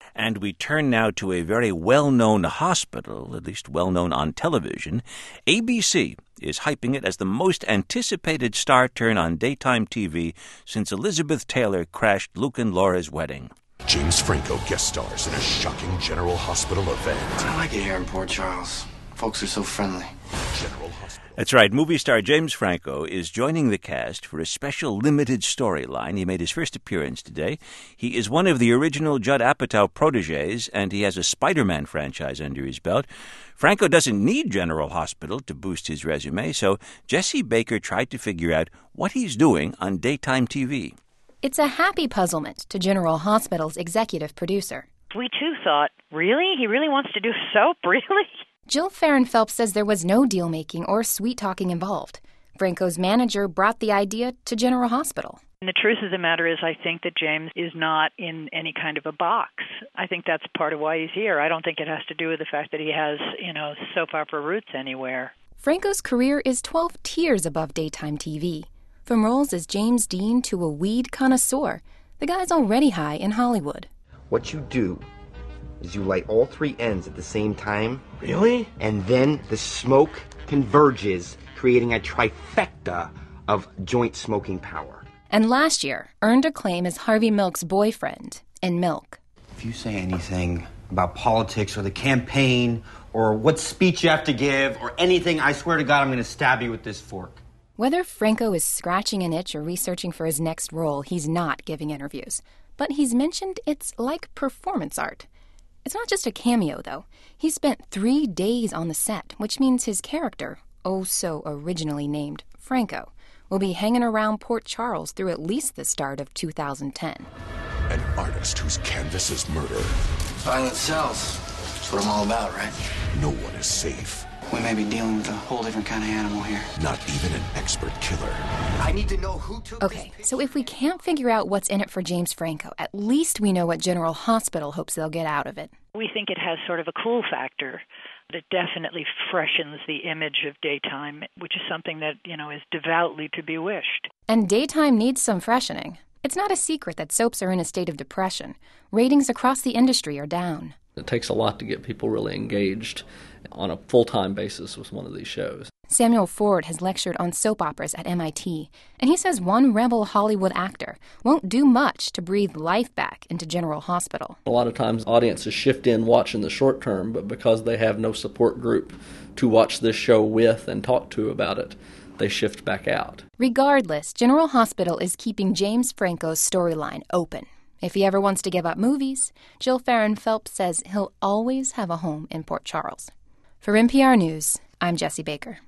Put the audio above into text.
And we turn now to a very well-known hospital, at least well-known on television. ABC is hyping it as the most anticipated star turn on daytime TV since Elizabeth Taylor crashed Luke and Laura's wedding. James Franco guest stars in a shocking General Hospital event. I like it here in Port Charles. Folks are so friendly. General Hospital. That's right. Movie star James Franco is joining the cast for a special limited storyline. He made his first appearance today. He is one of the original Judd Apatow protégés, and he has a Spider-Man franchise under his belt. Franco doesn't need General Hospital to boost his resume, so Jesse Baker tried to figure out what he's doing on daytime TV. It's a happy puzzlement to General Hospital's executive producer. We, too, thought, really? He really wants to do soap? Really? Jill Farren-Phelps says there was no deal-making or sweet-talking involved. Franco's manager brought the idea to General Hospital. And the truth of the matter is I think that James is not in any kind of a box. I think that's part of why he's here. I don't think it has to do with the fact that he has, soap opera roots anywhere. Franco's career is 12 tiers above daytime TV. From roles as James Dean to a weed connoisseur, the guy's already high in Hollywood. What you do is you light all three ends at the same time. Really? And then the smoke converges, creating a trifecta of joint smoking power. And last year, earned acclaim as Harvey Milk's boyfriend in Milk. If you say anything about politics or the campaign or what speech you have to give or anything, I swear to God, I'm going to stab you with this fork. Whether Franco is scratching an itch or researching for his next role, he's not giving interviews. But he's mentioned it's like performance art. It's not just a cameo, though. He spent 3 days on the set, which means his character, oh so originally named Franco, will be hanging around Port Charles through at least the start of 2010. An artist whose canvas is murder. Violent cells. That's what I'm all about, right? No one is safe. We may be dealing with a whole different kind of animal here. Not even an expert killer. I need to know who took Okay, so if we can't figure out what's in it for James Franco, at least we know what General Hospital hopes they'll get out of it. We think it has sort of a cool factor. It definitely freshens the image of daytime, which is something that, is devoutly to be wished. And daytime needs some freshening. It's not a secret that soaps are in a state of depression. Ratings across the industry are down. It takes a lot to get people really engaged on a full-time basis with one of these shows. Samuel Ford has lectured on soap operas at MIT, and he says one rebel Hollywood actor won't do much to breathe life back into General Hospital. A lot of times audiences shift in watching the short term, but because they have no support group to watch this show with and talk to about it, they shift back out. Regardless, General Hospital is keeping James Franco's storyline open. If he ever wants to give up movies, Jill Farren-Phelps says he'll always have a home in Port Charles. For NPR News, I'm Jesse Baker.